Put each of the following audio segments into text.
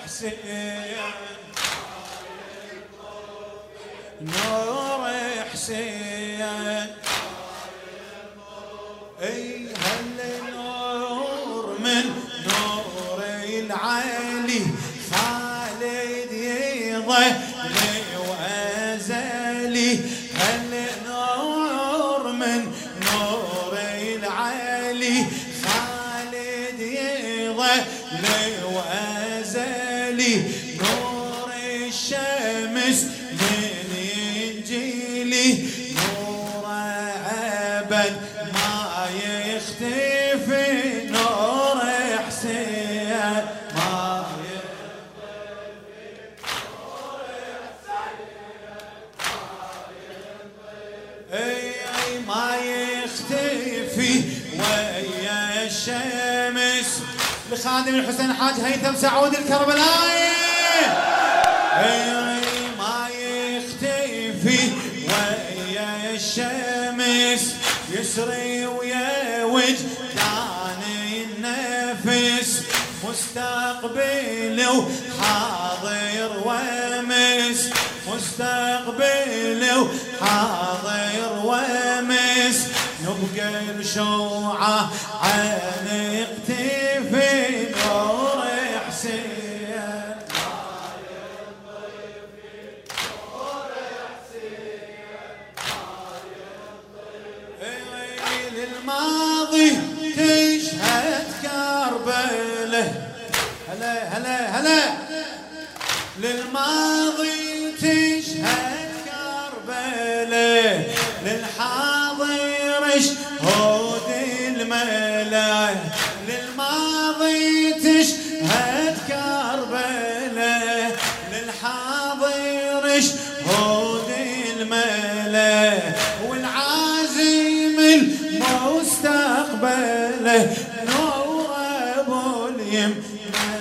حسين نور حسين اي هالنور من نور العالي خالد يظل وازلي هالنور من نور العالي خالد يظل وازلي نور الشمس من ينجلي نور أبد ما يختفي نور حسين ما يختفي نور حسين اي ما يختفي ويا الشمس لخادم الحسين حاج هيثم سعود الكربلائي ما يختفي ويا الشمس يسري ويا وجدان النفس مستقبل وحاضر ومس مستقبل وحاضر ومس نبقى الشوعة عن اقتفي نور حسين للماضي تشهد كربله هلا هلا هلا للماضي تشهد كربله للحاضر شهود الملا للماضي تشهد كربله للحاضر شهود الملا والعازم المستقبله نور ابو اليم ما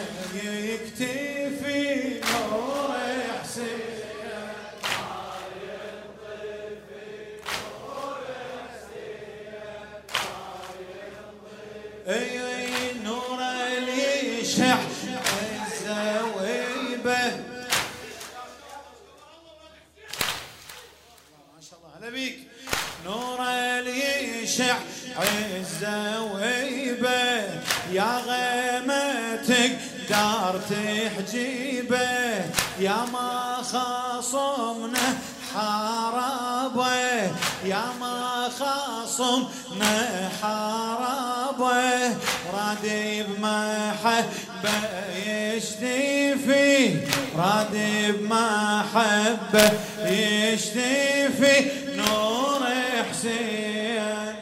يكتفي نور حسين ما ينطفي نور حسين ما ينطفي اي نور اللي يشع الزويبه ما شاء الله هلا بيك نور اللي يشع الزويبه يا غيمة تقدر تحجيبه يا ما خاصمنا حاربه يا ما خاصمنا حاربه رادي بمحبه يشتفي رادي بمحبه يشتفي نور حسين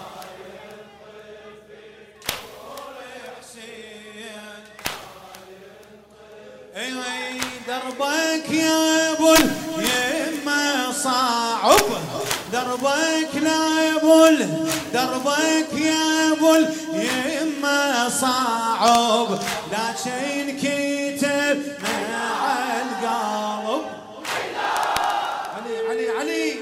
اي دربك يا ابو اليمه صعب دربك لا يبل دربك يا ابو اليمه صعب لكن كتبنا على القلب علي علي علي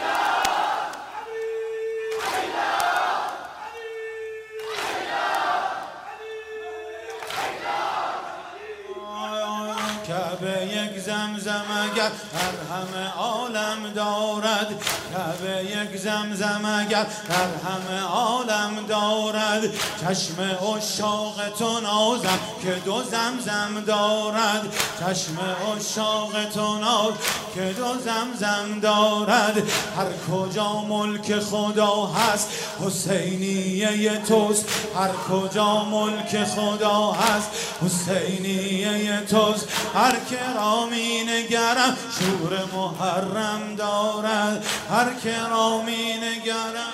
كبيك زمزم قال ارهم عالم دارد كبيك زمزم قال ارهم عالم دارد چشم عشاق تو نازم که دو زمزم دارد چشم عشاق تو ناز که دو زمزم دارد هر کجا ملک خدا هست حسینیه توست هر کجا ملک خدا هست حسینیه توست هر که را می نگرم شور محرم دارد هر که را می نگرم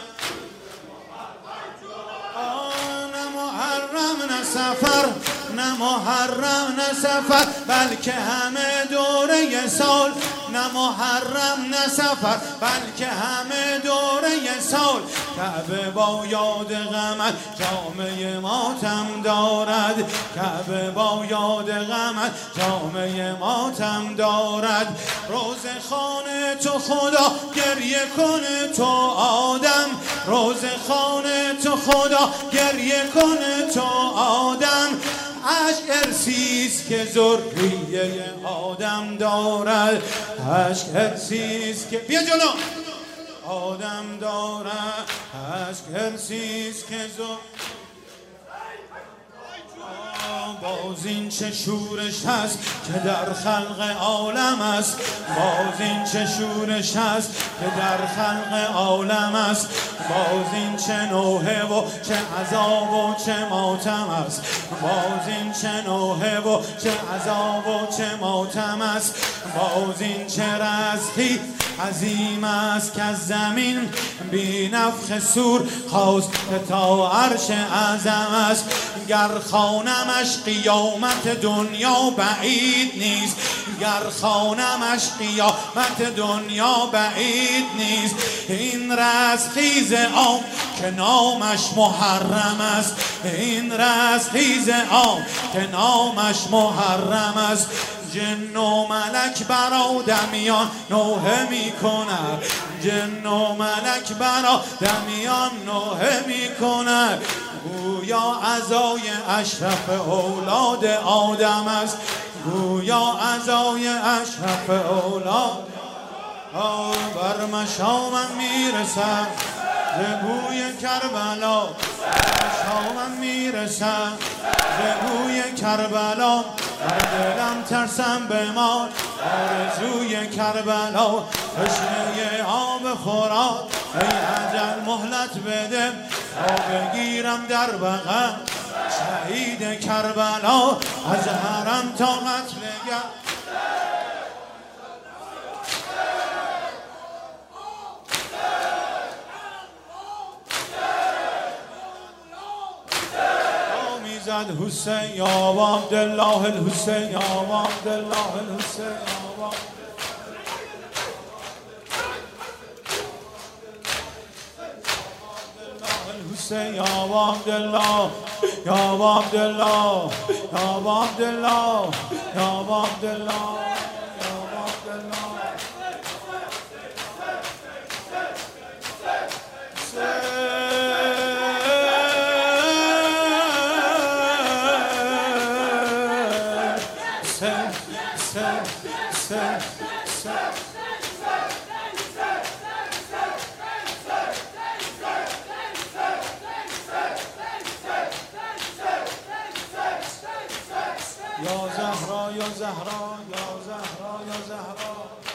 نه محرم نه سفر نه محرم نه سفر بلکه همه دوره سال نه محرم نه سفر بلکه همه دوره سال کعبه با یاد غمت جامعه ماتم دارد کعبه با یاد غمت جامعه ماتم دارد روز خانه تو خدا گریه کنه تو آدم روز خانه تو خدا گریه کنه تو آدم عشق ارسیست که ذریه آدم دارد، عشق ارسیست که بیا جلو آدم دارد، عشق ارسیست که باز این چه شورش هست که در خلق عالم است، باز این چه شورش هست که در خلق عالم است، باز این چه نوحه و چه عذاب و چه ماتم است، باز این چه نوحه و چه عذاب و چه ماتم است، باز این چه رزقی عظیم است که از زمین بی نفخ صور خواست تا عرش اعظم است. گر خوانمش قیامت دنیا بعید نیست، گر خوانمش قیامت دنیا بعید نیست. این رزخیز آم که نامش محرم است، این رزخیز آم که نامش محرم است. جن و ملک بر آدمیان نوحه می کند، جن و ملک بر آدمیان نوحه می کند. گویا عزای اشرف اولاد آدم است، گویا عزای اشرف اولاد. بر مشامم میرسم ز بوی کربلا، مشامم میرسم ز بوی کربلا. در دلم ترسم بمال آرزوی کربلا، تشنه آب خوراد ای اجل مهلت بده تا بگیرم در بغل شهید کربلا. از حرم تا قتلگاه زد حسین یا عبدالله الحسین یا عبدالله الحسین یا الحسین یا عبدالله یا عبدالله یا عبدالله یا عبدالله. یا زهرا یا زهرا یا زهرا یا زهرا.